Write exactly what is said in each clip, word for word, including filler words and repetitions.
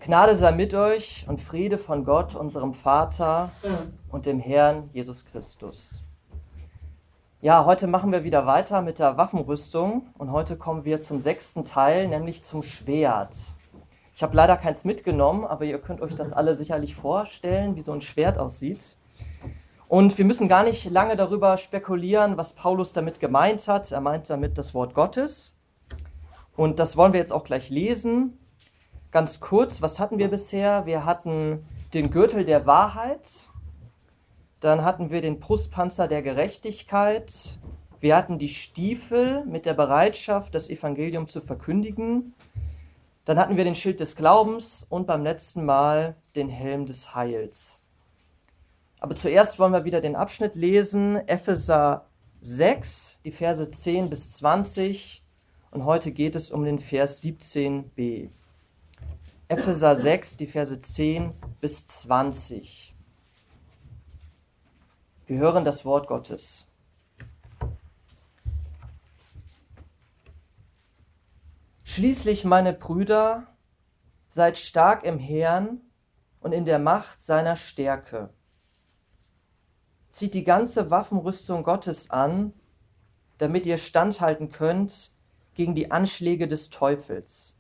Gnade sei mit euch und Friede von Gott, unserem Vater und dem Herrn Jesus Christus. Ja, heute machen wir wieder weiter mit der Waffenrüstung und heute kommen wir zum sechsten Teil, nämlich zum Schwert. Ich habe leider keins mitgenommen, aber ihr könnt euch das alle sicherlich vorstellen, wie so ein Schwert aussieht. Und wir müssen gar nicht lange darüber spekulieren, was Paulus damit gemeint hat. Er meint damit das Wort Gottes. Und das wollen wir jetzt auch gleich lesen. Ganz kurz, was hatten wir bisher? Wir hatten den Gürtel der Wahrheit, dann hatten wir den Brustpanzer der Gerechtigkeit, wir hatten die Stiefel mit der Bereitschaft, das Evangelium zu verkündigen, dann hatten wir den Schild des Glaubens und beim letzten Mal den Helm des Heils. Aber zuerst wollen wir wieder den Abschnitt lesen, Epheser sechs, die Verse zehn bis zwanzig, und heute geht es um den Vers siebzehn b. Epheser sechs, die Verse zehn bis zwanzig. Wir hören das Wort Gottes. Schließlich, meine Brüder, seid stark im Herrn und in der Macht seiner Stärke. Zieht die ganze Waffenrüstung Gottes an, damit ihr standhalten könnt gegen die Anschläge des Teufels.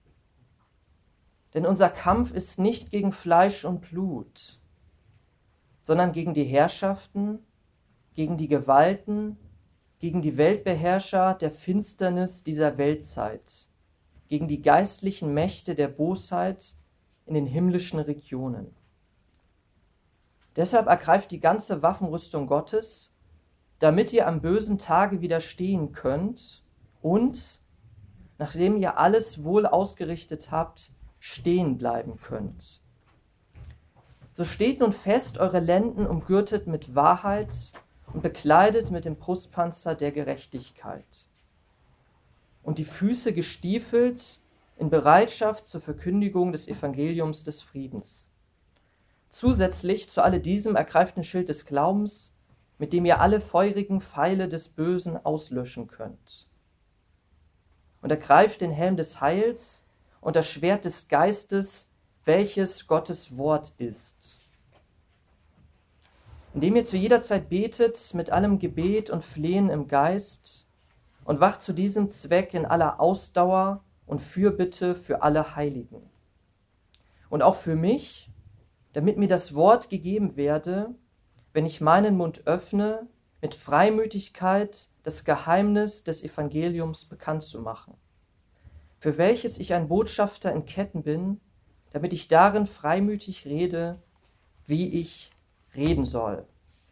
Denn unser Kampf ist nicht gegen Fleisch und Blut, sondern gegen die Herrschaften, gegen die Gewalten, gegen die Weltbeherrscher der Finsternis dieser Weltzeit, gegen die geistlichen Mächte der Bosheit in den himmlischen Regionen. Deshalb ergreift die ganze Waffenrüstung Gottes, damit ihr am bösen Tage widerstehen könnt und, nachdem ihr alles wohl ausgerichtet habt, stehen bleiben könnt. So steht nun fest, eure Lenden umgürtet mit Wahrheit und bekleidet mit dem Brustpanzer der Gerechtigkeit und die Füße gestiefelt in Bereitschaft zur Verkündigung des Evangeliums des Friedens. Zusätzlich zu all diesem ergreift den Schild des Glaubens, mit dem ihr alle feurigen Pfeile des Bösen auslöschen könnt. Und ergreift den Helm des Heils und das Schwert des Geistes, welches Gottes Wort ist. Indem ihr zu jeder Zeit betet mit allem Gebet und Flehen im Geist und wacht zu diesem Zweck in aller Ausdauer und Fürbitte für alle Heiligen. Und auch für mich, damit mir das Wort gegeben werde, wenn ich meinen Mund öffne, mit Freimütigkeit das Geheimnis des Evangeliums bekannt zu machen, für welches ich ein Botschafter in Ketten bin, damit ich darin freimütig rede, wie ich reden soll.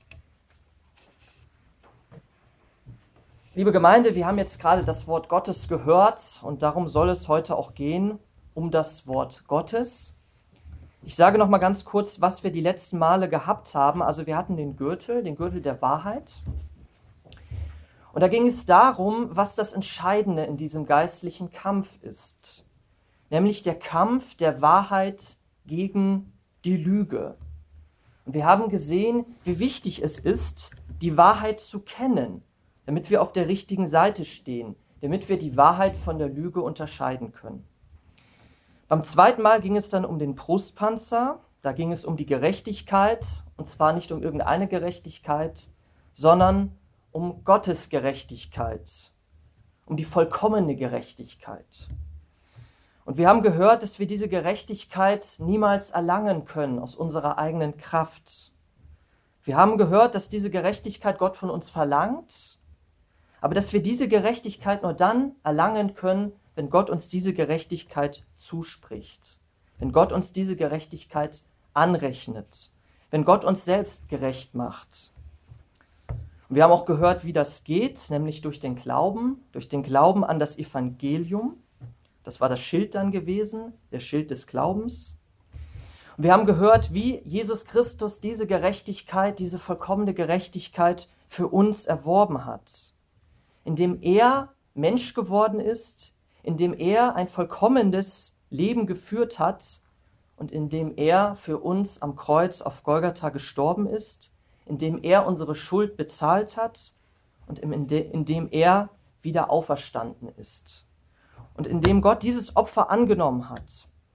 Liebe Gemeinde, wir haben jetzt gerade das Wort Gottes gehört und darum soll es heute auch gehen, um das Wort Gottes. Ich sage noch mal ganz kurz, was wir die letzten Male gehabt haben. Also wir hatten den Gürtel, den Gürtel der Wahrheit. Und da ging es darum, was das Entscheidende in diesem geistlichen Kampf ist. Nämlich der Kampf der Wahrheit gegen die Lüge. Und wir haben gesehen, wie wichtig es ist, die Wahrheit zu kennen, damit wir auf der richtigen Seite stehen, damit wir die Wahrheit von der Lüge unterscheiden können. Beim zweiten Mal ging es dann um den Brustpanzer, da ging es um die Gerechtigkeit, und zwar nicht um irgendeine Gerechtigkeit, sondern um Gottes Gerechtigkeit, um die vollkommene Gerechtigkeit. Und wir haben gehört, dass wir diese Gerechtigkeit niemals erlangen können aus unserer eigenen Kraft. Wir haben gehört, dass diese Gerechtigkeit Gott von uns verlangt, aber dass wir diese Gerechtigkeit nur dann erlangen können, wenn Gott uns diese Gerechtigkeit zuspricht, wenn Gott uns diese Gerechtigkeit anrechnet, wenn Gott uns selbst gerecht macht. Und wir haben auch gehört, wie das geht, nämlich durch den Glauben, durch den Glauben an das Evangelium. Das war das Schild dann gewesen, der Schild des Glaubens. Und wir haben gehört, wie Jesus Christus diese Gerechtigkeit, diese vollkommene Gerechtigkeit für uns erworben hat, indem er Mensch geworden ist, indem er ein vollkommenes Leben geführt hat und indem er für uns am Kreuz auf Golgatha gestorben ist, indem er unsere Schuld bezahlt hat und indem er wieder auferstanden ist. Und indem Gott dieses Opfer angenommen hat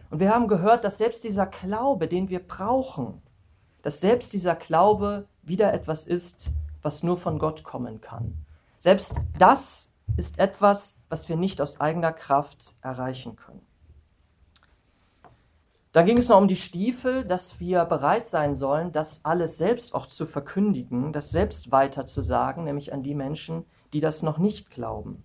Und wir haben gehört, dass selbst dieser Glaube, den wir brauchen, dass selbst dieser Glaube wieder etwas ist, was nur von Gott kommen kann. Selbst das ist etwas, was wir nicht aus eigener Kraft erreichen können. Dann ging es noch um die Stiefel, dass wir bereit sein sollen, das alles selbst auch zu verkündigen, das selbst weiter zu sagen, nämlich an die Menschen, die das noch nicht glauben.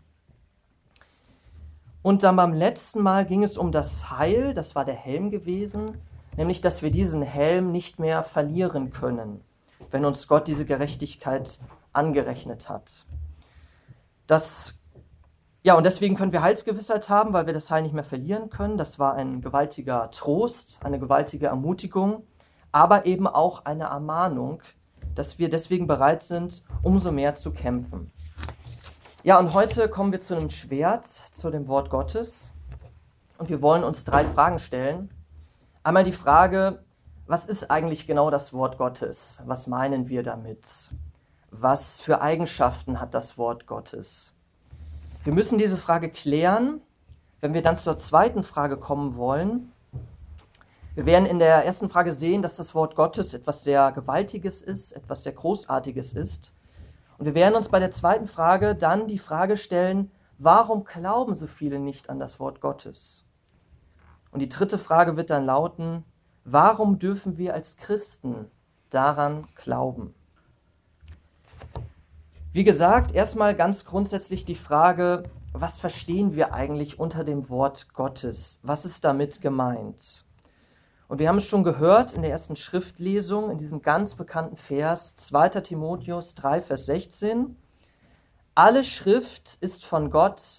Und dann beim letzten Mal ging es um das Heil, das war der Helm gewesen, nämlich dass wir diesen Helm nicht mehr verlieren können, wenn uns Gott diese Gerechtigkeit angerechnet hat. Das Ja, und deswegen können wir Heilsgewissheit haben, weil wir das Heil nicht mehr verlieren können. Das war ein gewaltiger Trost, eine gewaltige Ermutigung, aber eben auch eine Ermahnung, dass wir deswegen bereit sind, umso mehr zu kämpfen. Ja, und heute kommen wir zu einem Schwert, zu dem Wort Gottes. Und wir wollen uns drei Fragen stellen. Einmal die Frage, was ist eigentlich genau das Wort Gottes? Was meinen wir damit? Was für Eigenschaften hat das Wort Gottes? Wir müssen diese Frage klären, wenn wir dann zur zweiten Frage kommen wollen. Wir werden in der ersten Frage sehen, dass das Wort Gottes etwas sehr Gewaltiges ist, etwas sehr Großartiges ist. Und wir werden uns bei der zweiten Frage dann die Frage stellen, warum glauben so viele nicht an das Wort Gottes? Und die dritte Frage wird dann lauten, warum dürfen wir als Christen daran glauben? Wie gesagt, erstmal ganz grundsätzlich die Frage, was verstehen wir eigentlich unter dem Wort Gottes? Was ist damit gemeint? Und wir haben es schon gehört in der ersten Schriftlesung, in diesem ganz bekannten Vers, zweiter Timotheus drei, Vers sechzehn. Alle Schrift ist von Gott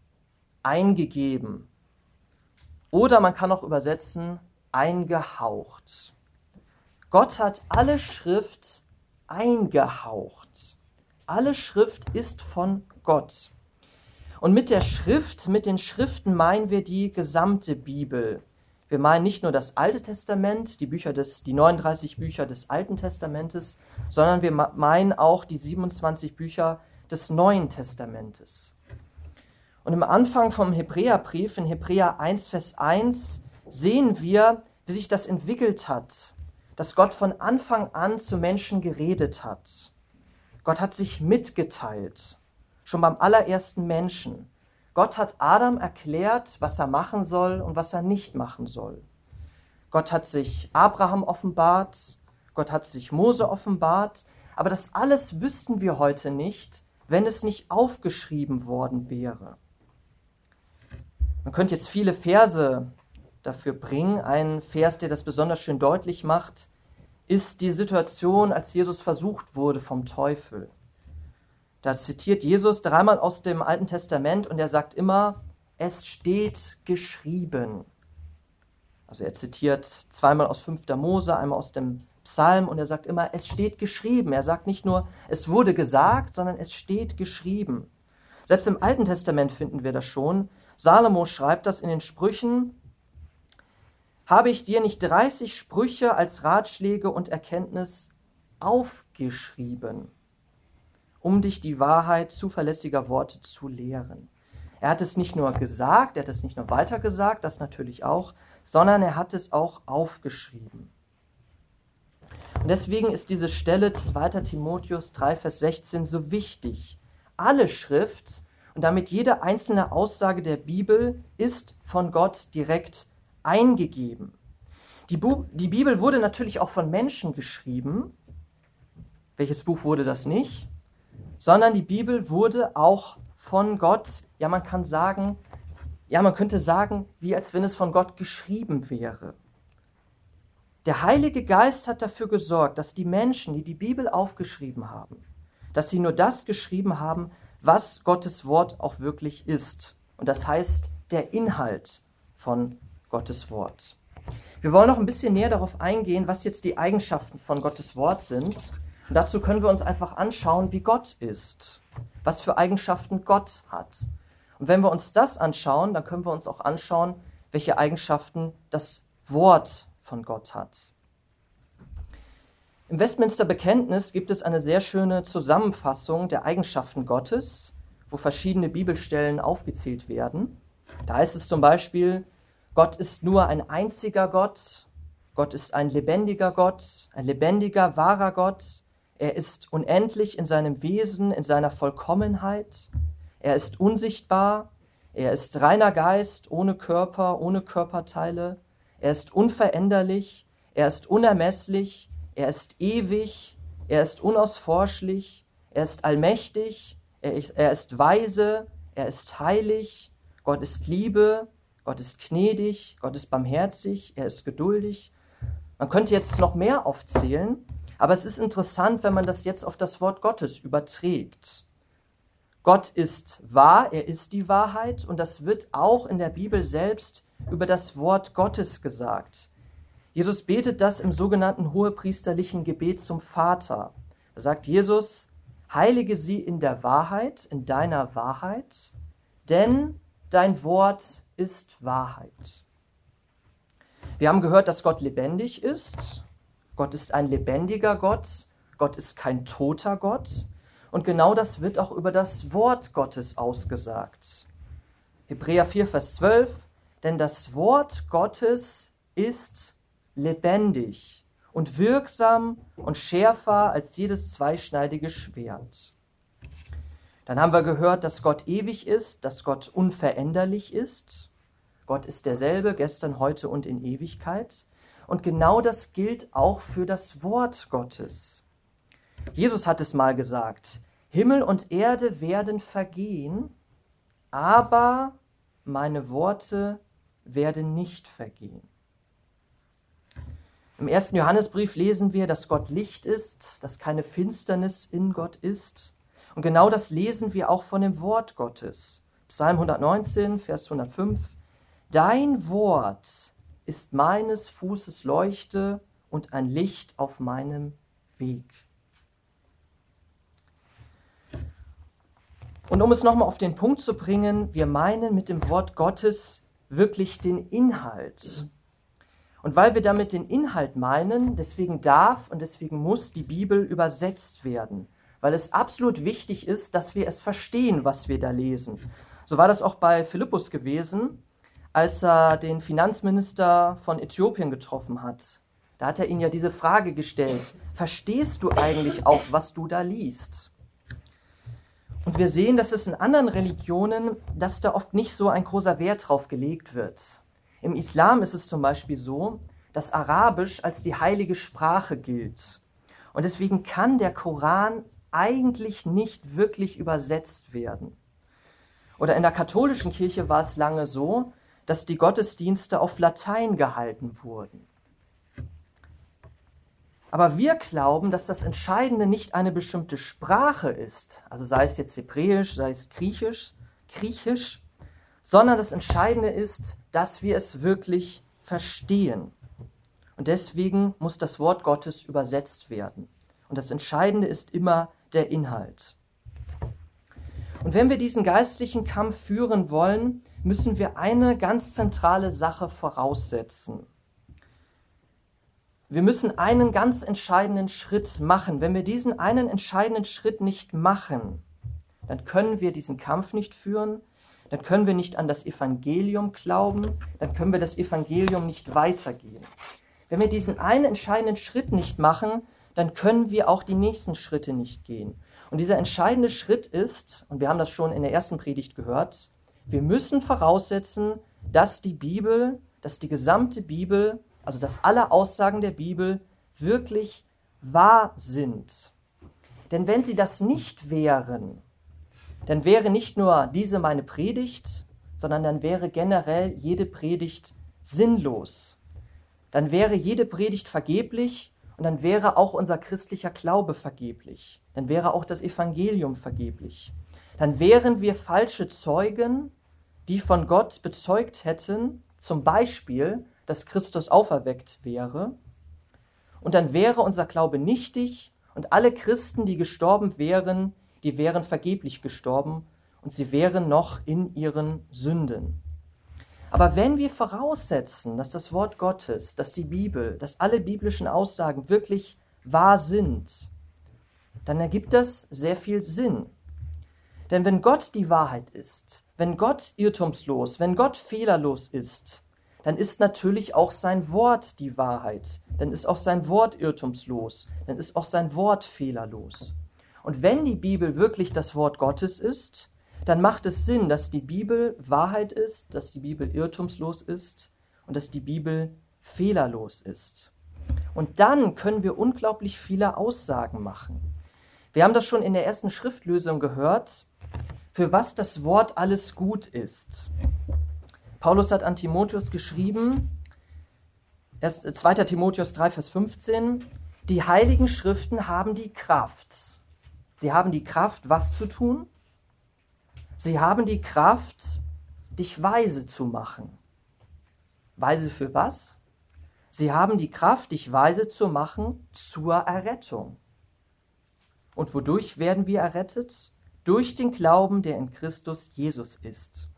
eingegeben. Oder man kann auch übersetzen, eingehaucht. Gott hat alle Schrift eingehaucht. Alle Schrift ist von Gott. Und mit der Schrift, mit den Schriften meinen wir die gesamte Bibel. Wir meinen nicht nur das Alte Testament, die Bücher des, die neununddreißig Bücher des Alten Testamentes, sondern wir meinen auch die siebenundzwanzig Bücher des Neuen Testamentes. Und im Anfang vom Hebräerbrief, in Hebräer eins, Vers eins, sehen wir, wie sich das entwickelt hat, dass Gott von Anfang an zu Menschen geredet hat. Gott hat sich mitgeteilt, schon beim allerersten Menschen. Gott hat Adam erklärt, was er machen soll und was er nicht machen soll. Gott hat sich Abraham offenbart, Gott hat sich Mose offenbart, aber das alles wüssten wir heute nicht, wenn es nicht aufgeschrieben worden wäre. Man könnte jetzt viele Verse dafür bringen. Ein Vers, der das besonders schön deutlich macht, ist die Situation, als Jesus versucht wurde vom Teufel. Da zitiert Jesus dreimal aus dem Alten Testament und er sagt immer, es steht geschrieben. Also er zitiert zweimal aus fünfter Mose, einmal aus dem Psalm und er sagt immer, es steht geschrieben. Er sagt nicht nur, es wurde gesagt, sondern es steht geschrieben. Selbst im Alten Testament finden wir das schon. Salomo schreibt das in den Sprüchen, habe ich dir nicht dreißig Sprüche als Ratschläge und Erkenntnis aufgeschrieben, um dich die Wahrheit zuverlässiger Worte zu lehren. Er hat es nicht nur gesagt, er hat es nicht nur weitergesagt, das natürlich auch, sondern er hat es auch aufgeschrieben. Und deswegen ist diese Stelle zweiter Timotheus drei, Vers sechzehn so wichtig. Alle Schrift und damit jede einzelne Aussage der Bibel ist von Gott direkt eingegeben. Die, Bu- die Bibel wurde natürlich auch von Menschen geschrieben. Welches Buch wurde das nicht? Sondern die Bibel wurde auch von Gott, ja man kann sagen, ja man könnte sagen, wie als wenn es von Gott geschrieben wäre. Der Heilige Geist hat dafür gesorgt, dass die Menschen, die die Bibel aufgeschrieben haben, dass sie nur das geschrieben haben, was Gottes Wort auch wirklich ist. Und das heißt, der Inhalt von Gottes Wort. Wir wollen noch ein bisschen näher darauf eingehen, was jetzt die Eigenschaften von Gottes Wort sind. Und dazu können wir uns einfach anschauen, wie Gott ist, was für Eigenschaften Gott hat. Und wenn wir uns das anschauen, dann können wir uns auch anschauen, welche Eigenschaften das Wort von Gott hat. Im Westminster Bekenntnis gibt es eine sehr schöne Zusammenfassung der Eigenschaften Gottes, wo verschiedene Bibelstellen aufgezählt werden. Da heißt es zum Beispiel, Gott ist nur ein einziger Gott. Gott ist ein lebendiger Gott, ein lebendiger, wahrer Gott. Er ist unendlich in seinem Wesen, in seiner Vollkommenheit. Er ist unsichtbar. Er ist reiner Geist, ohne Körper, ohne Körperteile. Er ist unveränderlich. Er ist unermesslich. Er ist ewig. Er ist unausforschlich. Er ist allmächtig. Er ist, er ist weise. Er ist heilig. Gott ist Liebe. Gott ist gnädig. Gott ist barmherzig. Er ist geduldig. Man könnte jetzt noch mehr aufzählen, aber es ist interessant, wenn man das jetzt auf das Wort Gottes überträgt. Gott ist wahr, er ist die Wahrheit und das wird auch in der Bibel selbst über das Wort Gottes gesagt. Jesus betet das im sogenannten hohepriesterlichen Gebet zum Vater. Da sagt Jesus, heilige sie in der Wahrheit, in deiner Wahrheit, denn dein Wort ist Wahrheit. Wir haben gehört, dass Gott lebendig ist. Gott ist ein lebendiger Gott. Gott ist kein toter Gott. Und genau das wird auch über das Wort Gottes ausgesagt. Hebräer vier, Vers zwölf, denn das Wort Gottes ist lebendig und wirksam und schärfer als jedes zweischneidige Schwert. Dann haben wir gehört, dass Gott ewig ist, dass Gott unveränderlich ist. Gott ist derselbe, gestern, heute und in Ewigkeit. Und genau das gilt auch für das Wort Gottes. Jesus hat es mal gesagt, Himmel und Erde werden vergehen, aber meine Worte werden nicht vergehen. Im ersten Johannesbrief lesen wir, dass Gott Licht ist, dass keine Finsternis in Gott ist. Und genau das lesen wir auch von dem Wort Gottes. Psalm hundertneunzehn, Vers hundertfünf. Dein Wort ist meines Fußes Leuchte und ein Licht auf meinem Weg. Und um es nochmal auf den Punkt zu bringen, wir meinen mit dem Wort Gottes wirklich den Inhalt. Und weil wir damit den Inhalt meinen, deswegen darf und deswegen muss die Bibel übersetzt werden, weil es absolut wichtig ist, dass wir es verstehen, was wir da lesen. So war das auch bei Philippus gewesen, als er den Finanzminister von Äthiopien getroffen hat. Da hat er ihn ja diese Frage gestellt, verstehst du eigentlich auch, was du da liest? Und wir sehen, dass es in anderen Religionen, dass da oft nicht so ein großer Wert drauf gelegt wird. Im Islam ist es zum Beispiel so, dass Arabisch als die heilige Sprache gilt. Und deswegen kann der Koran eigentlich nicht wirklich übersetzt werden. Oder in der katholischen Kirche war es lange so, dass die Gottesdienste auf Latein gehalten wurden. Aber wir glauben, dass das Entscheidende nicht eine bestimmte Sprache ist, also sei es jetzt Hebräisch, sei es Griechisch, Griechisch, sondern das Entscheidende ist, dass wir es wirklich verstehen. Und deswegen muss das Wort Gottes übersetzt werden. Und das Entscheidende ist immer der Inhalt. Und wenn wir diesen geistlichen Kampf führen wollen, müssen wir eine ganz zentrale Sache voraussetzen. Wir müssen einen ganz entscheidenden Schritt machen. Wenn wir diesen einen entscheidenden Schritt nicht machen, dann können wir diesen Kampf nicht führen, dann können wir nicht an das Evangelium glauben, dann können wir das Evangelium nicht weitergehen. Wenn wir diesen einen entscheidenden Schritt nicht machen, dann können wir auch die nächsten Schritte nicht gehen. Und dieser entscheidende Schritt ist, und wir haben das schon in der ersten Predigt gehört, wir müssen voraussetzen, dass die Bibel, dass die gesamte Bibel, also dass alle Aussagen der Bibel wirklich wahr sind. Denn wenn sie das nicht wären, dann wäre nicht nur diese meine Predigt, sondern dann wäre generell jede Predigt sinnlos. Dann wäre jede Predigt vergeblich und dann wäre auch unser christlicher Glaube vergeblich. Dann wäre auch das Evangelium vergeblich. Dann wären wir falsche Zeugen, die von Gott bezeugt hätten, zum Beispiel, dass Christus auferweckt wäre. Und dann wäre unser Glaube nichtig und alle Christen, die gestorben wären, die wären vergeblich gestorben und sie wären noch in ihren Sünden. Aber wenn wir voraussetzen, dass das Wort Gottes, dass die Bibel, dass alle biblischen Aussagen wirklich wahr sind, dann ergibt das sehr viel Sinn. Denn wenn Gott die Wahrheit ist, wenn Gott irrtumslos, wenn Gott fehlerlos ist, dann ist natürlich auch sein Wort die Wahrheit. Dann ist auch sein Wort irrtumslos. Dann ist auch sein Wort fehlerlos. Und wenn die Bibel wirklich das Wort Gottes ist, dann macht es Sinn, dass die Bibel Wahrheit ist, dass die Bibel irrtumslos ist und dass die Bibel fehlerlos ist. Und dann können wir unglaublich viele Aussagen machen. Wir haben das schon in der ersten Schriftlösung gehört, für was das Wort alles gut ist. Paulus hat an Timotheus geschrieben, zweiter Timotheus drei, Vers fünfzehn, die heiligen Schriften haben die Kraft. Sie haben die Kraft, was zu tun? Sie haben die Kraft, dich weise zu machen. Weise für was? Sie haben die Kraft, dich weise zu machen zur Errettung. Und wodurch werden wir errettet? Durch den Glauben, der in Christus Jesus ist.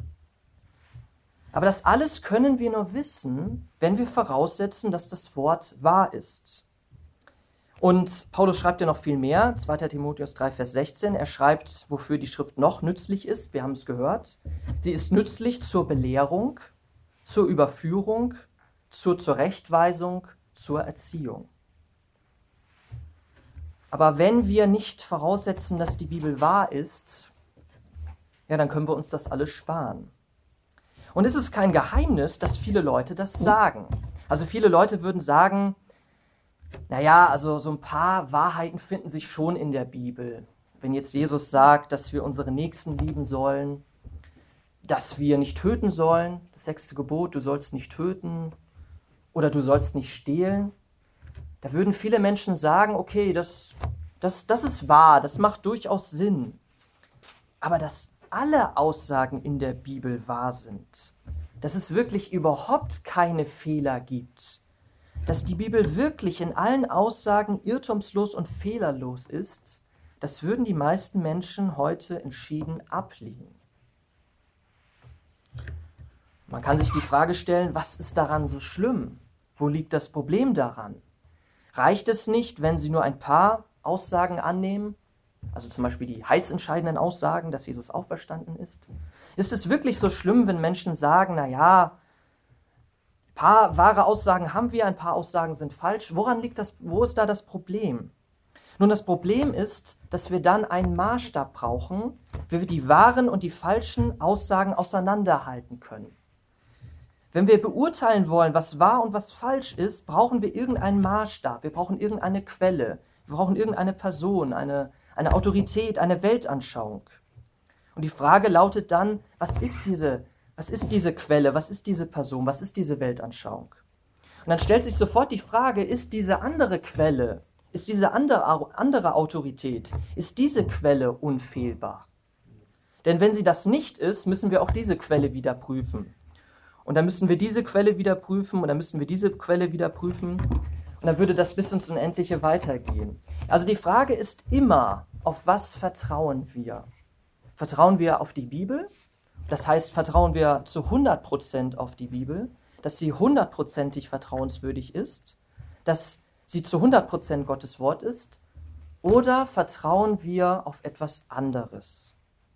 Aber das alles können wir nur wissen, wenn wir voraussetzen, dass das Wort wahr ist. Und Paulus schreibt ja noch viel mehr, zweiter Timotheus drei, Vers sechzehn. Er schreibt, wofür die Schrift noch nützlich ist. Wir haben es gehört. Sie ist nützlich zur Belehrung, zur Überführung, zur Zurechtweisung, zur Erziehung. Aber wenn wir nicht voraussetzen, dass die Bibel wahr ist, ja, dann können wir uns das alles sparen. Und es ist kein Geheimnis, dass viele Leute das sagen. Also viele Leute würden sagen, naja, also so ein paar Wahrheiten finden sich schon in der Bibel. Wenn jetzt Jesus sagt, dass wir unsere Nächsten lieben sollen, dass wir nicht töten sollen, das sechste Gebot, du sollst nicht töten oder du sollst nicht stehlen, da würden viele Menschen sagen, okay, das, das, das ist wahr, das macht durchaus Sinn. Aber dass alle Aussagen in der Bibel wahr sind, dass es wirklich überhaupt keine Fehler gibt, dass die Bibel wirklich in allen Aussagen irrtumslos und fehlerlos ist, das würden die meisten Menschen heute entschieden ablehnen. Man kann sich die Frage stellen, was ist daran so schlimm? Wo liegt das Problem daran? Reicht es nicht, wenn Sie nur ein paar Aussagen annehmen, also zum Beispiel die heilsentscheidenden Aussagen, dass Jesus auferstanden ist? Ist es wirklich so schlimm, wenn Menschen sagen, na ja, ein paar wahre Aussagen haben wir, ein paar Aussagen sind falsch? Woran liegt das, wo ist da das Problem? Nun, das Problem ist, dass wir dann einen Maßstab brauchen, wie wir die wahren und die falschen Aussagen auseinanderhalten können. Wenn wir beurteilen wollen, was wahr und was falsch ist, brauchen wir irgendeinen Maßstab, wir brauchen irgendeine Quelle, wir brauchen irgendeine Person, eine, eine Autorität, eine Weltanschauung. Und die Frage lautet dann, was ist diese, was ist diese Quelle, was ist diese Person, was ist diese Weltanschauung? Und dann stellt sich sofort die Frage, ist diese andere Quelle, ist diese andere, andere Autorität, ist diese Quelle unfehlbar? Denn wenn sie das nicht ist, müssen wir auch diese Quelle wieder prüfen. Und dann müssen wir diese Quelle wieder prüfen und dann müssen wir diese Quelle wieder prüfen. Und dann würde das bis ins Unendliche weitergehen. Also die Frage ist immer, auf was vertrauen wir? Vertrauen wir auf die Bibel? Das heißt, vertrauen wir zu hundert Prozent auf die Bibel, dass sie hundertprozentig vertrauenswürdig ist, dass sie zu hundert Prozent Gottes Wort ist? Oder vertrauen wir auf etwas anderes?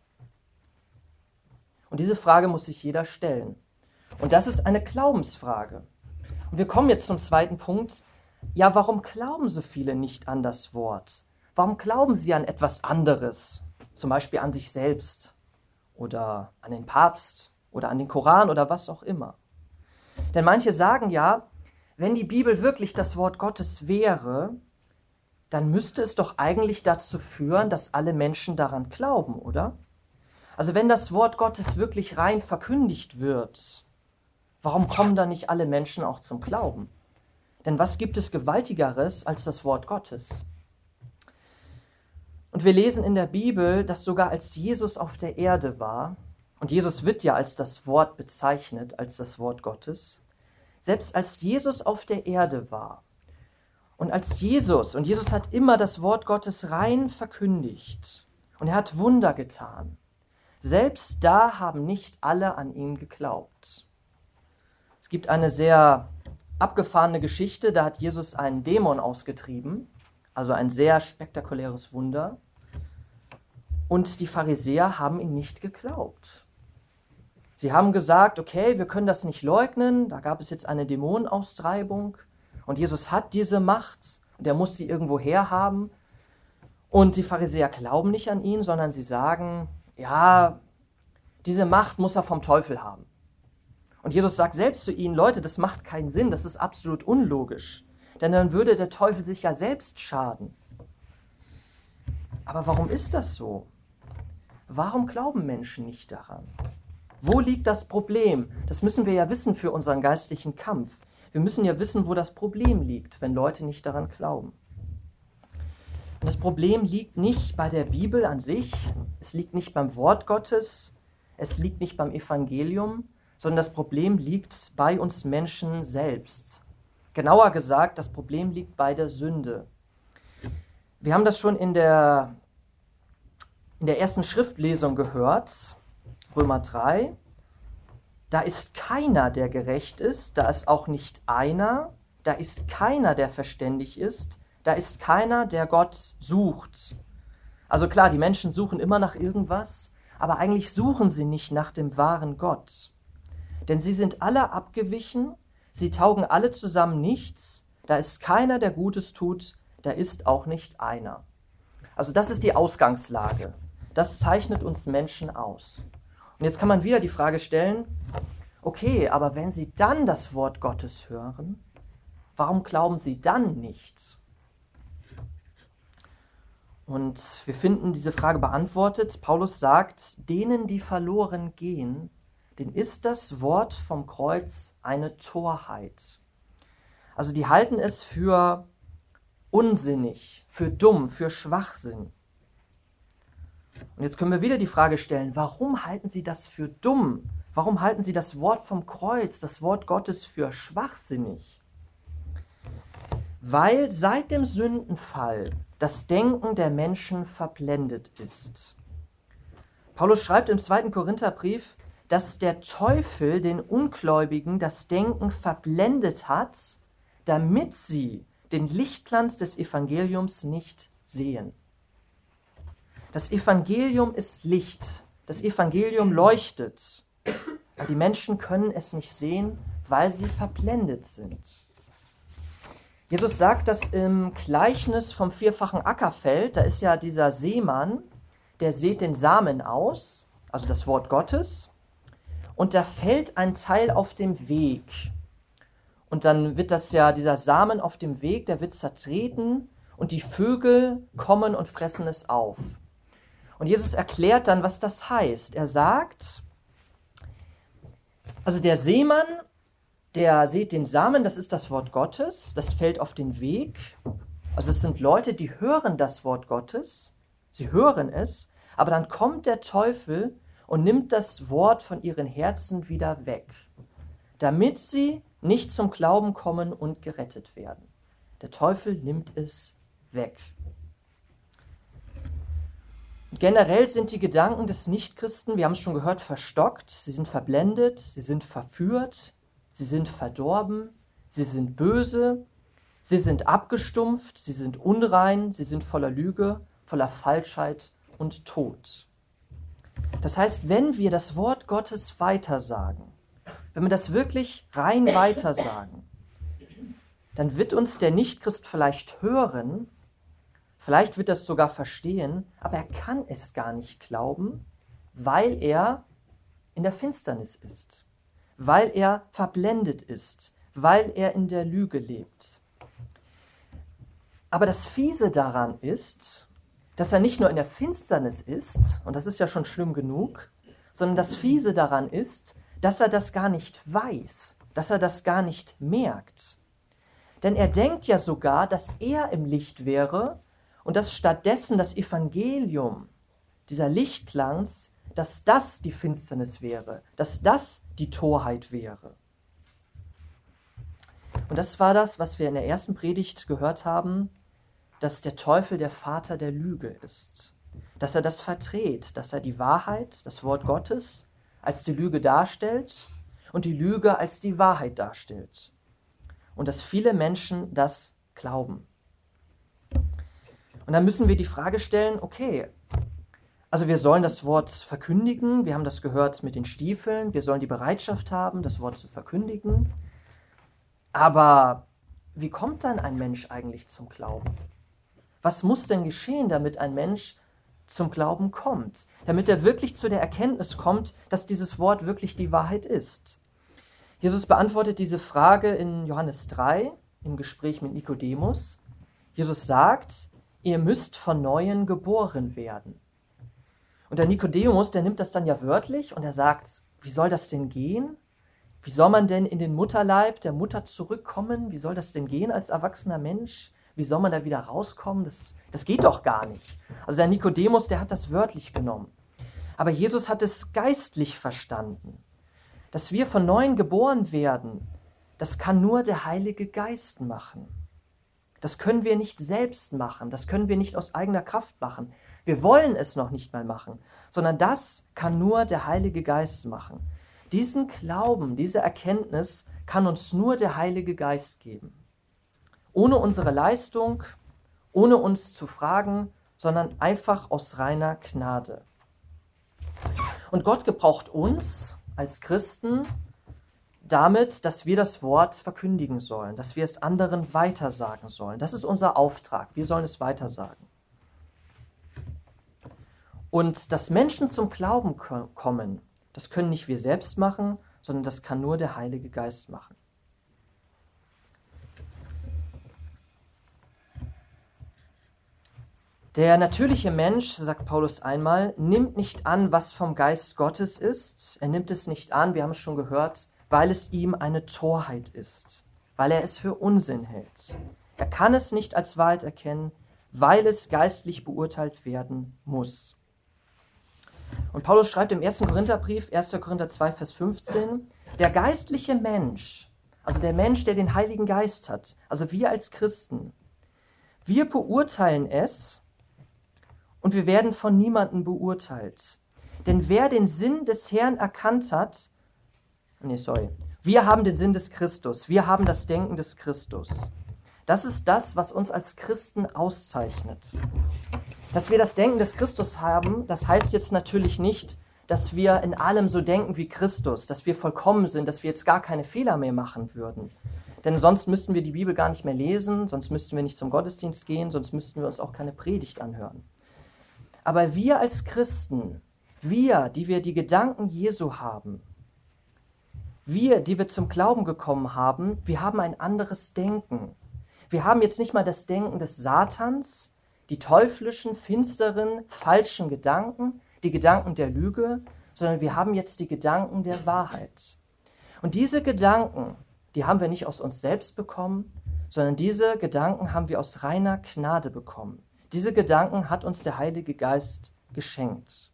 Und diese Frage muss sich jeder stellen. Und das ist eine Glaubensfrage. Und wir kommen jetzt zum zweiten Punkt. Ja, warum glauben so viele nicht an das Wort? Warum glauben sie an etwas anderes? Zum Beispiel an sich selbst oder an den Papst oder an den Koran oder was auch immer. Denn manche sagen ja, wenn die Bibel wirklich das Wort Gottes wäre, dann müsste es doch eigentlich dazu führen, dass alle Menschen daran glauben, oder? Also wenn das Wort Gottes wirklich rein verkündigt wird, warum kommen da nicht alle Menschen auch zum Glauben? Denn was gibt es Gewaltigeres als das Wort Gottes? Und wir lesen in der Bibel, dass sogar als Jesus auf der Erde war, und Jesus wird ja als das Wort bezeichnet, als das Wort Gottes, selbst als Jesus auf der Erde war und als Jesus, und Jesus hat immer das Wort Gottes rein verkündigt und er hat Wunder getan, selbst da haben nicht alle an ihn geglaubt. Es gibt eine sehr abgefahrene Geschichte, da hat Jesus einen Dämon ausgetrieben, also ein sehr spektakuläres Wunder, und die Pharisäer haben ihn nicht geglaubt. Sie haben gesagt, okay, wir können das nicht leugnen, da gab es jetzt eine Dämonenaustreibung und Jesus hat diese Macht und er muss sie irgendwo herhaben. Und die Pharisäer glauben nicht an ihn, sondern sie sagen, ja, diese Macht muss er vom Teufel haben. Und Jesus sagt selbst zu ihnen, Leute, das macht keinen Sinn, das ist absolut unlogisch, denn dann würde der Teufel sich ja selbst schaden. Aber warum ist das so? Warum glauben Menschen nicht daran? Wo liegt das Problem? Das müssen wir ja wissen für unseren geistlichen Kampf. Wir müssen ja wissen, wo das Problem liegt, wenn Leute nicht daran glauben. Und das Problem liegt nicht bei der Bibel an sich, es liegt nicht beim Wort Gottes, es liegt nicht beim Evangelium, sondern das Problem liegt bei uns Menschen selbst. Genauer gesagt, das Problem liegt bei der Sünde. Wir haben das schon in der, in der ersten Schriftlesung gehört, Römer drei. Da ist keiner, der gerecht ist, da ist auch nicht einer, da ist keiner, der verständig ist, da ist keiner, der Gott sucht. Also klar, die Menschen suchen immer nach irgendwas, aber eigentlich suchen sie nicht nach dem wahren Gott. Denn sie sind alle abgewichen, sie taugen alle zusammen nichts, da ist keiner, der Gutes tut, da ist auch nicht einer. Also das ist die Ausgangslage. Das zeichnet uns Menschen aus. Und jetzt kann man wieder die Frage stellen, okay, aber wenn Sie dann das Wort Gottes hören, warum glauben Sie dann nicht? Und wir finden diese Frage beantwortet. Paulus sagt, denen, die verloren gehen, denen ist das Wort vom Kreuz eine Torheit. Also die halten es für unsinnig, für dumm, für Schwachsinn. Und jetzt können wir wieder die Frage stellen, warum halten sie das für dumm? Warum halten sie das Wort vom Kreuz, das Wort Gottes für schwachsinnig? Weil seit dem Sündenfall das Denken der Menschen verblendet ist. Paulus schreibt im zweiten Korintherbrief, dass der Teufel den Ungläubigen das Denken verblendet hat, damit sie den Lichtglanz des Evangeliums nicht sehen. Das Evangelium ist Licht. Das Evangelium leuchtet. Aber die Menschen können es nicht sehen, weil sie verblendet sind. Jesus sagt das im Gleichnis vom vierfachen Ackerfeld. Da ist ja dieser Seemann, der sät den Samen aus, also das Wort Gottes. Und da fällt ein Teil auf dem Weg. Und dann wird das ja, dieser Samen auf dem Weg, der wird zertreten und die Vögel kommen und fressen es auf. Und Jesus erklärt dann, was das heißt. Er sagt, also der Seemann, der sät den Samen, das ist das Wort Gottes, das fällt auf den Weg. Also es sind Leute, die hören das Wort Gottes, sie hören es, aber dann kommt der Teufel und nimmt das Wort von ihren Herzen wieder weg, damit sie nicht zum Glauben kommen und gerettet werden. Der Teufel nimmt es weg. Generell sind die Gedanken des Nichtchristen, wir haben es schon gehört, verstockt, sie sind verblendet, sie sind verführt, sie sind verdorben, sie sind böse, sie sind abgestumpft, sie sind unrein, sie sind voller Lüge, voller Falschheit und Tod. Das heißt, wenn wir das Wort Gottes weitersagen, wenn wir das wirklich rein weitersagen, dann wird uns der Nichtchrist vielleicht hören, vielleicht wird er es sogar verstehen, aber er kann es gar nicht glauben, weil er in der Finsternis ist, weil er verblendet ist, weil er in der Lüge lebt. Aber das Fiese daran ist, dass er nicht nur in der Finsternis ist, und das ist ja schon schlimm genug, sondern das Fiese daran ist, dass er das gar nicht weiß, dass er das gar nicht merkt. Denn er denkt ja sogar, dass er im Licht wäre und dass stattdessen das Evangelium, dieser Lichtglanz, dass das die Finsternis wäre, dass das die Torheit wäre. Und das war das, was wir in der ersten Predigt gehört haben, dass der Teufel der Vater der Lüge ist, dass er das verdreht, dass er die Wahrheit, das Wort Gottes, als die Lüge darstellt und die Lüge als die Wahrheit darstellt. Und dass viele Menschen das glauben. Und dann müssen wir die Frage stellen, okay, Also wir sollen das Wort verkündigen, wir haben das gehört mit den Stiefeln, wir sollen die Bereitschaft haben, das Wort zu verkündigen. Aber wie kommt dann ein Mensch eigentlich zum Glauben? Was muss denn geschehen, damit ein Mensch zum Glauben kommt? Damit er wirklich zu der Erkenntnis kommt, dass dieses Wort wirklich die Wahrheit ist. Jesus beantwortet diese Frage in Johannes drei im Gespräch mit Nikodemus. Jesus sagt, ihr müsst von Neuem geboren werden. Und der Nikodemus, der nimmt das dann ja wörtlich und er sagt, wie soll das denn gehen? Wie soll man denn in den Mutterleib der Mutter zurückkommen? Wie soll das denn gehen als erwachsener Mensch? Wie soll man da wieder rauskommen? Das, das geht doch gar nicht. Also der Nikodemus, der hat das wörtlich genommen. Aber Jesus hat es geistlich verstanden. Dass wir von Neuem geboren werden, das kann nur der Heilige Geist machen. Das können wir nicht selbst machen, das können wir nicht aus eigener Kraft machen. Wir wollen es noch nicht mal machen, sondern das kann nur der Heilige Geist machen. Diesen Glauben, diese Erkenntnis kann uns nur der Heilige Geist geben. Ohne unsere Leistung, ohne uns zu fragen, sondern einfach aus reiner Gnade. Und Gott gebraucht uns als Christen damit, dass wir das Wort verkündigen sollen, dass wir es anderen weitersagen sollen. Das ist unser Auftrag. Wir sollen es weitersagen. Und dass Menschen zum Glauben kommen, das können nicht wir selbst machen, sondern das kann nur der Heilige Geist machen. Der natürliche Mensch, sagt Paulus einmal, nimmt nicht an, was vom Geist Gottes ist. Er nimmt es nicht an, wir haben es schon gehört, weil es ihm eine Torheit ist, weil er es für Unsinn hält. Er kann es nicht als Wahrheit erkennen, weil es geistlich beurteilt werden muss. Und Paulus schreibt im ersten Korintherbrief, erster Korinther zwei, Vers fünfzehn, der geistliche Mensch, also der Mensch, der den Heiligen Geist hat, also wir als Christen, wir beurteilen es und wir werden von niemandem beurteilt. Denn wer den Sinn des Herrn erkannt hat, nee, sorry, wir haben den Sinn des Christus, wir haben das Denken des Christus. Das ist das, was uns als Christen auszeichnet. Dass wir das Denken des Christus haben, das heißt jetzt natürlich nicht, dass wir in allem so denken wie Christus, dass wir vollkommen sind, dass wir jetzt gar keine Fehler mehr machen würden. Denn sonst müssten wir die Bibel gar nicht mehr lesen, sonst müssten wir nicht zum Gottesdienst gehen, sonst müssten wir uns auch keine Predigt anhören. Aber wir als Christen, wir, die wir die Gedanken Jesu haben, wir, die wir zum Glauben gekommen haben, wir haben ein anderes Denken. Wir haben jetzt nicht mal das Denken des Satans, die teuflischen, finsteren, falschen Gedanken, die Gedanken der Lüge, sondern wir haben jetzt die Gedanken der Wahrheit. Und diese Gedanken, die haben wir nicht aus uns selbst bekommen, sondern diese Gedanken haben wir aus reiner Gnade bekommen. Diese Gedanken hat uns der Heilige Geist geschenkt.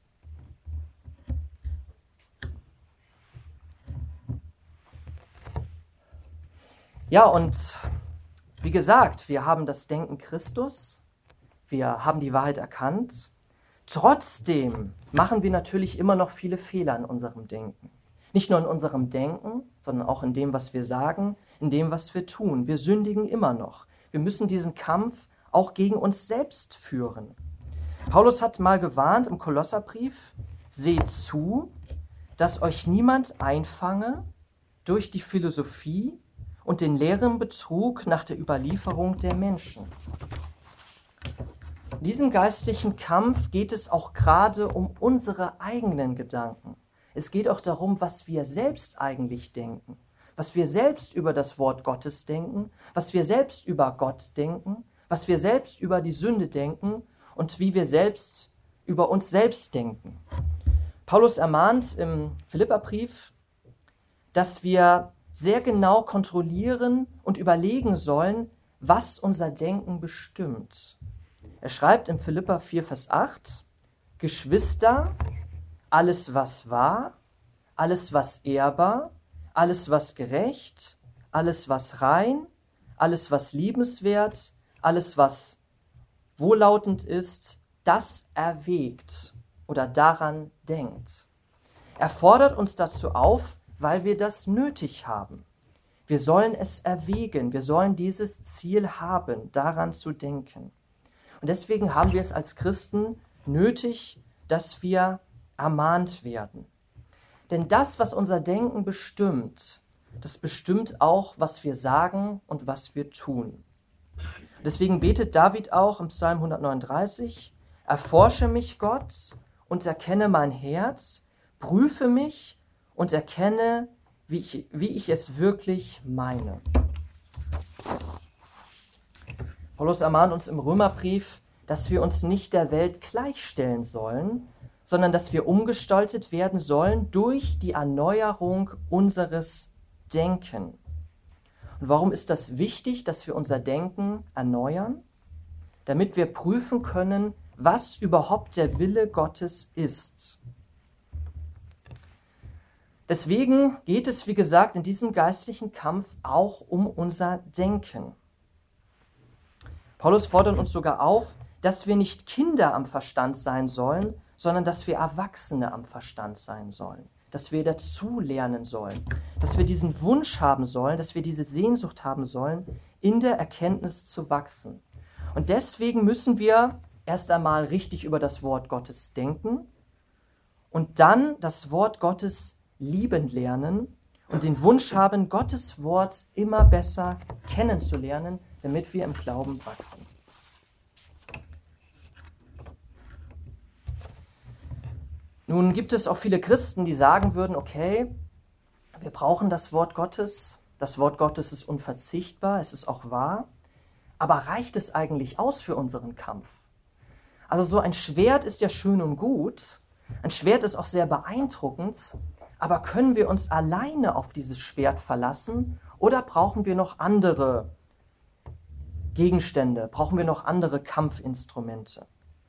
Ja, und wie gesagt, wir haben das Denken Christus, wir haben die Wahrheit erkannt. Trotzdem machen wir natürlich immer noch viele Fehler in unserem Denken. Nicht nur in unserem Denken, sondern auch in dem, was wir sagen, in dem, was wir tun. Wir sündigen immer noch. Wir müssen diesen Kampf auch gegen uns selbst führen. Paulus hat mal gewarnt im Kolosserbrief, seht zu, dass euch niemand einfange durch die Philosophie und den leeren Betrug nach der Überlieferung der Menschen. In diesem geistlichen Kampf geht es auch gerade um unsere eigenen Gedanken. Es geht auch darum, was wir selbst eigentlich denken, was wir selbst über das Wort Gottes denken, was wir selbst über Gott denken, was wir selbst über die Sünde denken und wie wir selbst über uns selbst denken. Paulus ermahnt im Philipperbrief, dass wir sehr genau kontrollieren und überlegen sollen, was unser Denken bestimmt. Er schreibt in Philipper vier, Vers acht, Geschwister, alles was wahr, alles was ehrbar, alles was gerecht, alles was rein, alles was liebenswert, alles was wohllautend ist, das erwägt oder daran denkt. Er fordert uns dazu auf, weil wir das nötig haben. Wir sollen es erwägen, wir sollen dieses Ziel haben, daran zu denken. Und deswegen haben wir es als Christen nötig, dass wir ermahnt werden. Denn das, was unser Denken bestimmt, das bestimmt auch, was wir sagen und was wir tun. Deswegen betet David auch im Psalm hundertneununddreißig, erforsche mich, Gott, und erkenne mein Herz, prüfe mich und erkenne, wie ich, wie ich es wirklich meine. Paulus ermahnt uns im Römerbrief, dass wir uns nicht der Welt gleichstellen sollen, sondern dass wir umgestaltet werden sollen durch die Erneuerung unseres Denkens. Und warum ist das wichtig, dass wir unser Denken erneuern? Damit wir prüfen können, was überhaupt der Wille Gottes ist. Deswegen geht es, wie gesagt, in diesem geistlichen Kampf auch um unser Denken. Paulus fordert uns sogar auf, dass wir nicht Kinder am Verstand sein sollen, sondern dass wir Erwachsene am Verstand sein sollen, dass wir dazu lernen sollen, dass wir diesen Wunsch haben sollen, dass wir diese Sehnsucht haben sollen, in der Erkenntnis zu wachsen. Und deswegen müssen wir erst einmal richtig über das Wort Gottes denken und dann das Wort Gottes lieben lernen und den Wunsch haben, Gottes Wort immer besser kennenzulernen, damit wir im Glauben wachsen. Nun gibt es auch viele Christen, die sagen würden, okay, wir brauchen das Wort Gottes, das Wort Gottes ist unverzichtbar, es ist auch wahr, aber reicht es eigentlich aus für unseren Kampf? Also so ein Schwert ist ja schön und gut, ein Schwert ist auch sehr beeindruckend, aber können wir uns alleine auf dieses Schwert verlassen oder brauchen wir noch andere Gegenstände, brauchen wir noch andere Kampfinstrumente?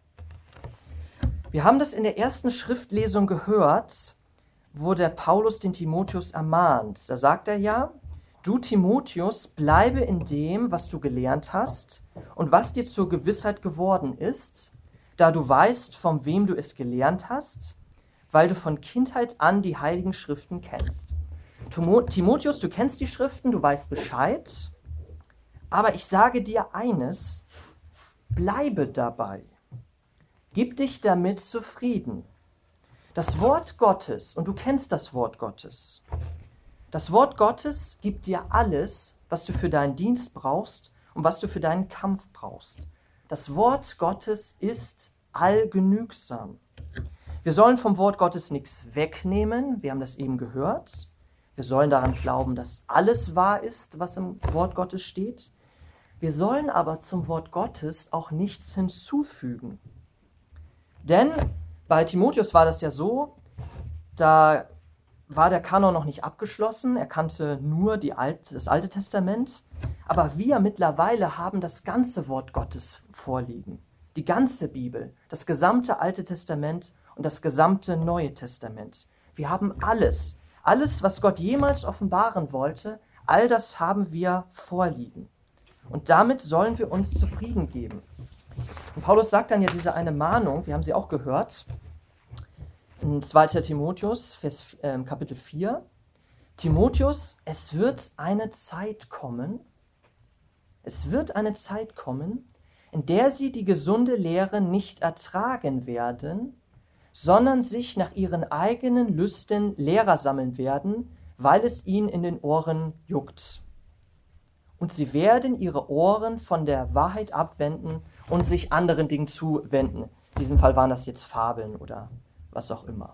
Wir haben das in der ersten Schriftlesung gehört, wo der Paulus den Timotheus ermahnt. Da sagt er ja, du Timotheus, bleibe in dem, was du gelernt hast und was dir zur Gewissheit geworden ist, da du weißt, von wem du es gelernt hast, weil du von Kindheit an die Heiligen Schriften kennst. Timotheus, du kennst die Schriften, du weißt Bescheid, aber ich sage dir eines, bleibe dabei. Gib dich damit zufrieden. Das Wort Gottes, und du kennst das Wort Gottes, das Wort Gottes gibt dir alles, was du für deinen Dienst brauchst und was du für deinen Kampf brauchst. Das Wort Gottes ist allgenügsam. Wir sollen vom Wort Gottes nichts wegnehmen, wir haben das eben gehört. Wir sollen daran glauben, dass alles wahr ist, was im Wort Gottes steht. Wir sollen aber zum Wort Gottes auch nichts hinzufügen. Denn bei Timotheus war das ja so, da war der Kanon noch nicht abgeschlossen, er kannte nur die Alt, das Alte Testament, aber wir mittlerweile haben das ganze Wort Gottes vorliegen, die ganze Bibel, das gesamte Alte Testament und das gesamte Neue Testament. Wir haben alles, alles, was Gott jemals offenbaren wollte, all das haben wir vorliegen. Und damit sollen wir uns zufrieden geben. Und Paulus sagt dann ja diese eine Mahnung, wir haben sie auch gehört, in zweiter Timotheus, Vers, äh, Kapitel vier. Timotheus, es wird eine Zeit kommen, es wird eine Zeit kommen, in der sie die gesunde Lehre nicht ertragen werden, sondern sich nach ihren eigenen Lüsten Lehrer sammeln werden, weil es ihnen in den Ohren juckt. Und sie werden ihre Ohren von der Wahrheit abwenden und sich anderen Dingen zuwenden. In diesem Fall waren das jetzt Fabeln oder was auch immer.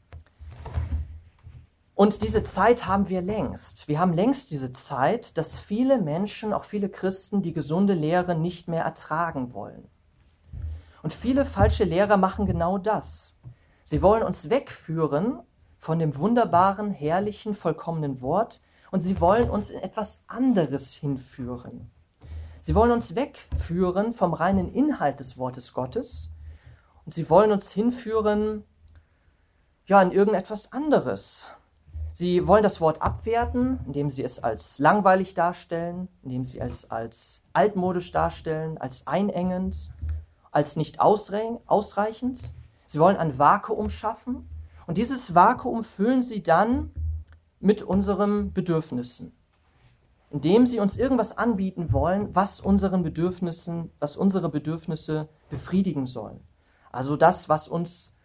Und diese Zeit haben wir längst. Wir haben längst diese Zeit, dass viele Menschen, auch viele Christen, die gesunde Lehre nicht mehr ertragen wollen. Und viele falsche Lehrer machen genau das. Sie wollen uns wegführen von dem wunderbaren, herrlichen, vollkommenen Wort und sie wollen uns in etwas anderes hinführen. Sie wollen uns wegführen vom reinen Inhalt des Wortes Gottes und sie wollen uns hinführen, ja, in irgendetwas anderes. Sie wollen das Wort abwerten, indem sie es als langweilig darstellen, indem sie es als altmodisch darstellen, als einengend, als nicht ausreichend. Sie wollen ein Vakuum schaffen und dieses Vakuum füllen sie dann mit unseren Bedürfnissen, indem sie uns irgendwas anbieten wollen, was unseren Bedürfnissen, was unsere Bedürfnisse befriedigen soll. Also das, was uns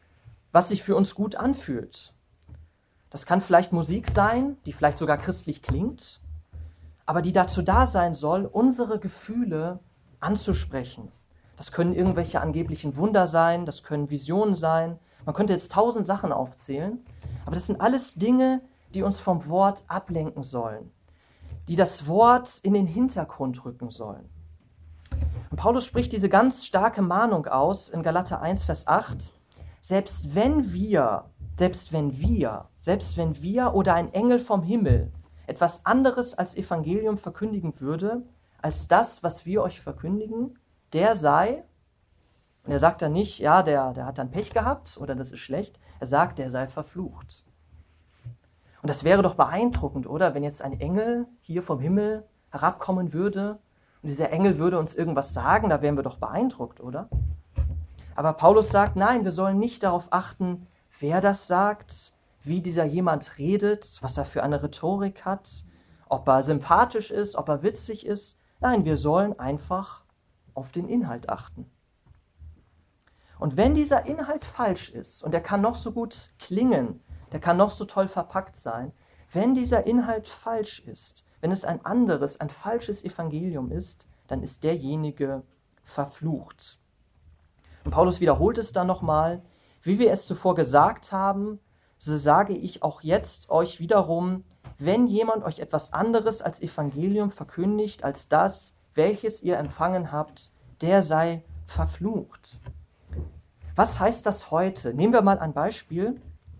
was sich für uns gut anfühlt. Das kann vielleicht Musik sein, die vielleicht sogar christlich klingt, aber die dazu da sein soll, unsere Gefühle anzusprechen. Das können irgendwelche angeblichen Wunder sein, das können Visionen sein. Man könnte jetzt tausend Sachen aufzählen, aber das sind alles Dinge, die uns vom Wort ablenken sollen, die das Wort in den Hintergrund rücken sollen. Und Paulus spricht diese ganz starke Mahnung aus in Galater eins, Vers acht. Selbst wenn wir, selbst wenn wir, selbst wenn wir oder ein Engel vom Himmel etwas anderes als Evangelium verkündigen würde, als das, was wir euch verkündigen, der sei, und er sagt dann nicht, ja, der, der hat dann Pech gehabt oder das ist schlecht, er sagt, der sei verflucht. Und das wäre doch beeindruckend, oder? Wenn jetzt ein Engel hier vom Himmel herabkommen würde und dieser Engel würde uns irgendwas sagen, da wären wir doch beeindruckt, oder? Aber Paulus sagt, nein, wir sollen nicht darauf achten, wer das sagt, wie dieser jemand redet, was er für eine Rhetorik hat, ob er sympathisch ist, ob er witzig ist. Nein, wir sollen einfach auf den Inhalt achten. Und wenn dieser Inhalt falsch ist, und der kann noch so gut klingen, der kann noch so toll verpackt sein, wenn dieser Inhalt falsch ist, wenn es ein anderes, ein falsches Evangelium ist, dann ist derjenige verflucht. Und Paulus wiederholt es dann nochmal, wie wir es zuvor gesagt haben, so sage ich auch jetzt euch wiederum, wenn jemand euch etwas anderes als Evangelium verkündigt, als das, welches ihr empfangen habt, der sei verflucht. Was heißt das heute? Nehmen wir mal ein Beispiel.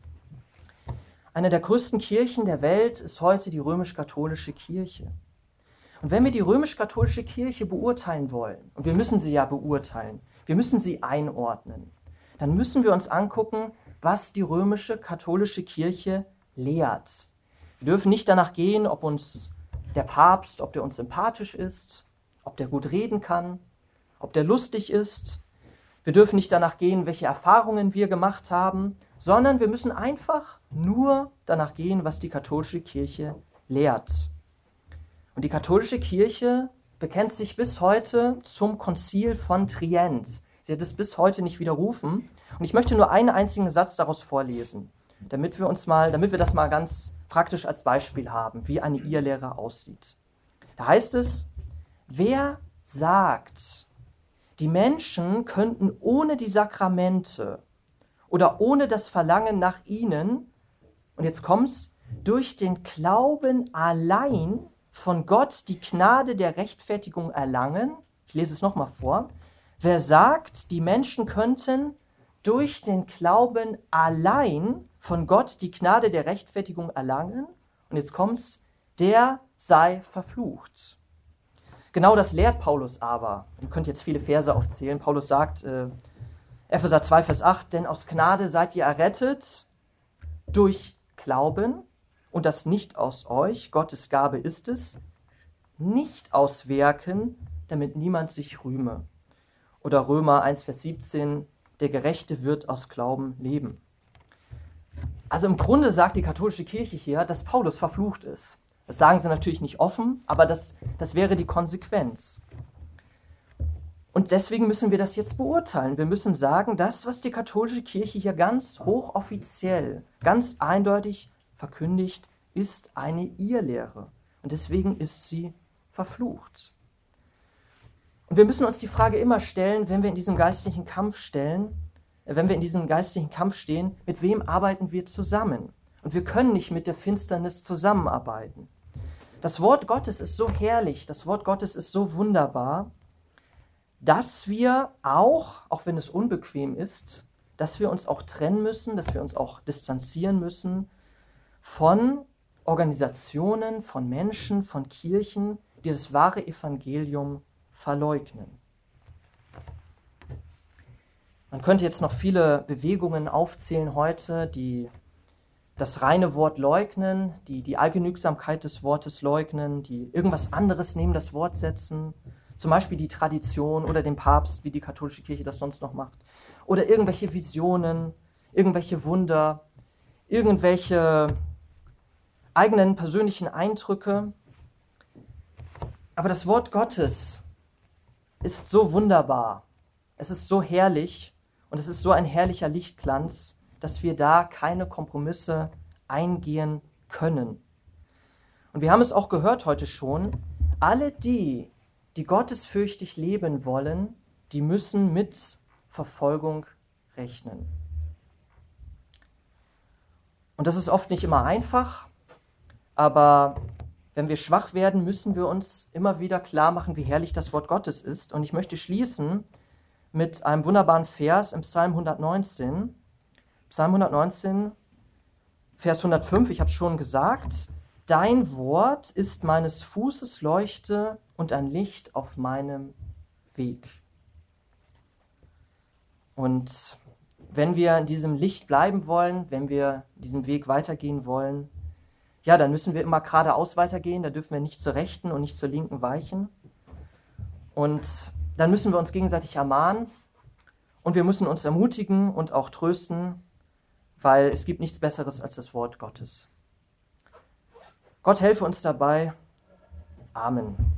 Eine der größten Kirchen der Welt ist heute die römisch-katholische Kirche. Und wenn wir die römisch-katholische Kirche beurteilen wollen, und wir müssen sie ja beurteilen, wir müssen sie einordnen, dann müssen wir uns angucken, was die römische katholische Kirche lehrt. Wir dürfen nicht danach gehen, ob uns der Papst, ob der uns sympathisch ist, ob der gut reden kann, ob der lustig ist. Wir dürfen nicht danach gehen, welche Erfahrungen wir gemacht haben, sondern wir müssen einfach nur danach gehen, was die katholische Kirche lehrt. Und die katholische Kirche bekennt sich bis heute zum Konzil von Trient. Sie hat es bis heute nicht widerrufen. Und ich möchte nur einen einzigen Satz daraus vorlesen, damit wir uns mal, damit wir das mal ganz praktisch als Beispiel haben, wie eine Irrlehre aussieht. Da heißt es, wer sagt, die Menschen könnten ohne die Sakramente oder ohne das Verlangen nach ihnen, und jetzt kommt's, durch den Glauben allein von Gott die Gnade der Rechtfertigung erlangen. Ich lese es nochmal vor. Wer sagt, die Menschen könnten durch den Glauben allein von Gott die Gnade der Rechtfertigung erlangen, und jetzt kommt's, der sei verflucht. Genau das lehrt Paulus aber. Ihr könnt jetzt viele Verse aufzählen. Paulus sagt, äh, Epheser zwei, Vers acht, denn aus Gnade seid ihr errettet durch Glauben, und das nicht aus euch, Gottes Gabe ist es, nicht aus Werken, damit niemand sich rühme. Oder Römer eins, Vers siebzehn, der Gerechte wird aus Glauben leben. Also im Grunde sagt die katholische Kirche hier, dass Paulus verflucht ist. Das sagen sie natürlich nicht offen, aber das, das wäre die Konsequenz. Und deswegen müssen wir das jetzt beurteilen. Wir müssen sagen, das, was die katholische Kirche hier ganz hochoffiziell, ganz eindeutig verkündigt, ist eine Irrlehre. Und deswegen ist sie verflucht. Und wir müssen uns die Frage immer stellen, wenn wir in diesem geistlichen Kampf stellen, wenn wir in diesem geistlichen Kampf stehen, mit wem arbeiten wir zusammen? Und wir können nicht mit der Finsternis zusammenarbeiten. Das Wort Gottes ist so herrlich, das Wort Gottes ist so wunderbar, dass wir auch, auch wenn es unbequem ist, dass wir uns auch trennen müssen, dass wir uns auch distanzieren müssen von Organisationen, von Menschen, von Kirchen, die das wahre Evangelium verleugnen. Man könnte jetzt noch viele Bewegungen aufzählen heute, die das reine Wort leugnen, die die Allgenügsamkeit des Wortes leugnen, die irgendwas anderes neben das Wort setzen, zum Beispiel die Tradition oder den Papst, wie die katholische Kirche das sonst noch macht, oder irgendwelche Visionen, irgendwelche Wunder, irgendwelche eigenen persönlichen Eindrücke. Aber das Wort Gottes ist so wunderbar, es ist so herrlich und es ist so ein herrlicher Lichtglanz, dass wir da keine Kompromisse eingehen können. Und wir haben es auch gehört heute schon, alle die, die gottesfürchtig leben wollen, die müssen mit Verfolgung rechnen. Und das ist oft nicht immer einfach, aber wenn wir schwach werden, müssen wir uns immer wieder klar machen, wie herrlich das Wort Gottes ist. Und ich möchte schließen mit einem wunderbaren Vers im Psalm hundertneunzehn. Psalm hundertneunzehn, Vers hundertfünf, ich habe es schon gesagt. Dein Wort ist meines Fußes Leuchte und ein Licht auf meinem Weg. Und wenn wir in diesem Licht bleiben wollen, wenn wir diesen Weg weitergehen wollen, ja, dann müssen wir immer geradeaus weitergehen, da dürfen wir nicht zur rechten und nicht zur linken weichen. Und dann müssen wir uns gegenseitig ermahnen und wir müssen uns ermutigen und auch trösten, weil es gibt nichts Besseres als das Wort Gottes. Gott helfe uns dabei. Amen.